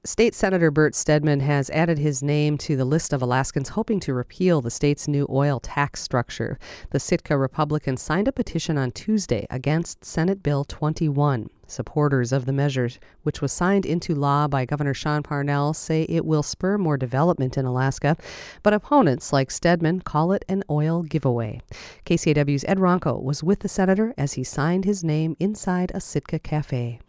State Senator Bert Stedman has added his name to the list of Alaskans hoping to repeal the state's new oil tax structure. The Sitka Republicans signed a petition on Tuesday against Senate Bill 21. Supporters of the measure, which was signed into law by Governor Sean Parnell, say it will spur more development in Alaska, but opponents like Stedman call it an oil giveaway. KCAW's Ed Ronco was with the senator as he signed his name inside a Sitka cafe.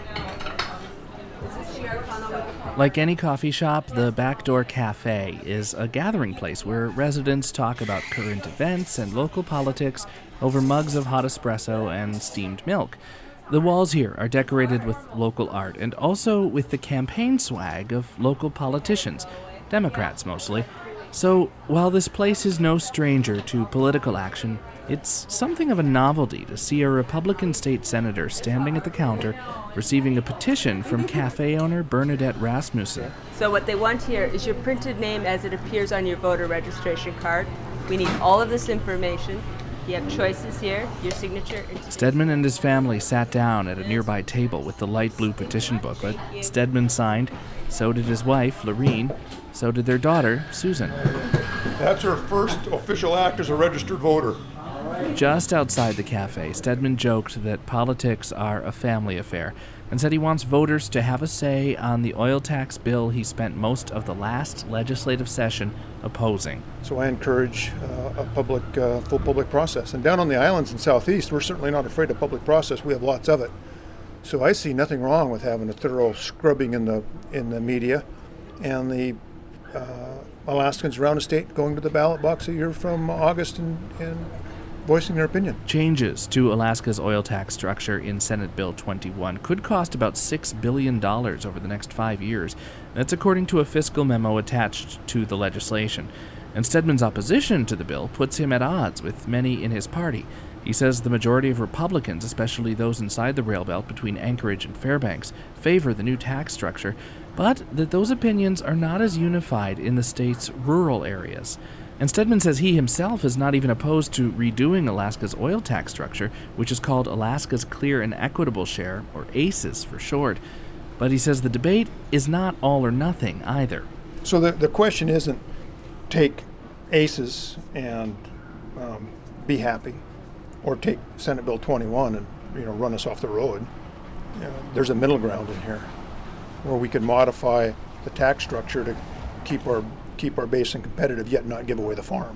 Like any coffee shop, the Backdoor Cafe is a gathering place where residents talk about current events and local politics over mugs of hot espresso and steamed milk. The walls here are decorated with local art and also with the campaign swag of local politicians, Democrats mostly. So while this place is no stranger to political action, it's something of a novelty to see a Republican state senator standing at the counter receiving a petition from cafe owner Bernadette Rasmussen. So what they want here is your printed name as it appears on your voter registration card. We need all of this information. You have choices here, your signature. Stedman and his family sat down at a nearby table with the light blue petition booklet. Stedman signed, so did his wife, Lorene, so did their daughter, Susan. That's her first official act as a registered voter. Just outside the cafe, Stedman joked that politics are a family affair and said he wants voters to have a say on the oil tax bill he spent most of the last legislative session opposing. So I encourage a full public process. And down on the islands in Southeast, we're certainly not afraid of public process. We have lots of it. So I see nothing wrong with having a thorough scrubbing in the media, and the Alaskans around the state going to the ballot box a year from August and voicing their opinion. Changes to Alaska's oil tax structure in Senate Bill 21 could cost about $6 billion over the next 5 years. That's according to a fiscal memo attached to the legislation. And Stedman's opposition to the bill puts him at odds with many in his party. He says the majority of Republicans, especially those inside the rail belt between Anchorage and Fairbanks, favor the new tax structure, but that those opinions are not as unified in the state's rural areas. And Stedman says he himself is not even opposed to redoing Alaska's oil tax structure, which is called Alaska's Clear and Equitable Share, or ACES for short. But he says the debate is not all or nothing either. So the question isn't take ACES and be happy, or take Senate Bill 21 and run us off the road. There's a middle ground in here where we can modify the tax structure to keep our basin competitive, yet not give away the farm.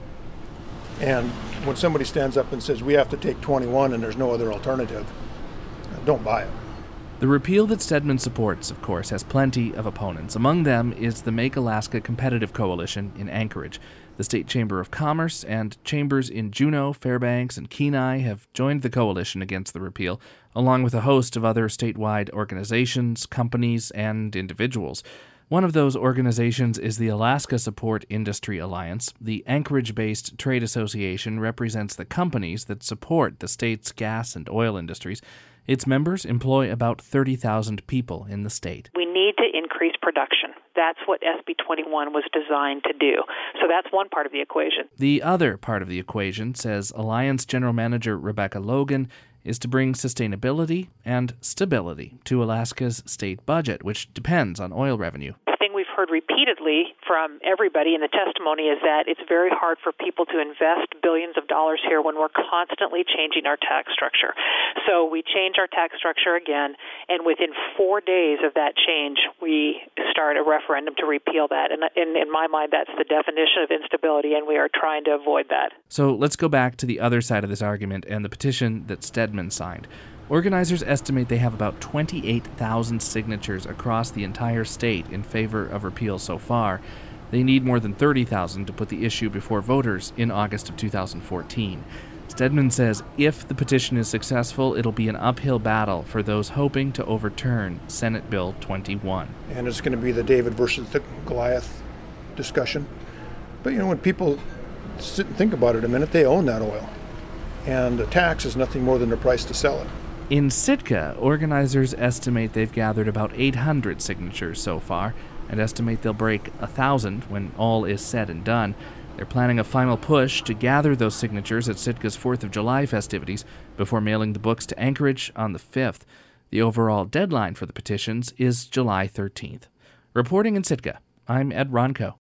And when somebody stands up and says we have to take 21 and there's no other alternative, don't buy it. The repeal that Stedman supports, of course, has plenty of opponents. Among them is the Make Alaska Competitive Coalition in Anchorage. The State Chamber of Commerce and chambers in Juneau, Fairbanks, and Kenai have joined the coalition against the repeal, along with a host of other statewide organizations, companies, and individuals. One of those organizations is the Alaska Support Industry Alliance. The Anchorage-based trade association represents the companies that support the state's gas and oil industries. Its members employ about 30,000 people in the state. We need to increase production. That's what SB 21 was designed to do. So that's one part of the equation. The other part of the equation, says Alliance General Manager Rebecca Logan, is to bring sustainability and stability to Alaska's state budget, which depends on oil revenue. The thing we've heard repeatedly from everybody in the testimony is that it's very hard for people to invest billions of dollars here when we're constantly changing our tax structure. So we change our tax structure again, and within 4 days of that change, we start a referendum to repeal that. And in my mind, that's the definition of instability, and we are trying to avoid that. So let's go back to the other side of this argument and the petition that Stedman signed. Organizers estimate they have about 28,000 signatures across the entire state in favor of repeal so far. They need more than 30,000 to put the issue before voters in August of 2014. Stedman says if the petition is successful, it'll be an uphill battle for those hoping to overturn Senate Bill 21. And it's going to be the David versus the Goliath discussion. But when people sit and think about it a minute, they own that oil. And the tax is nothing more than the price to sell it. In Sitka, organizers estimate they've gathered about 800 signatures so far and estimate they'll break 1,000 when all is said and done. They're planning a final push to gather those signatures at Sitka's 4th of July festivities before mailing the books to Anchorage on the 5th. The overall deadline for the petitions is July 13th. Reporting in Sitka, I'm Ed Ronco.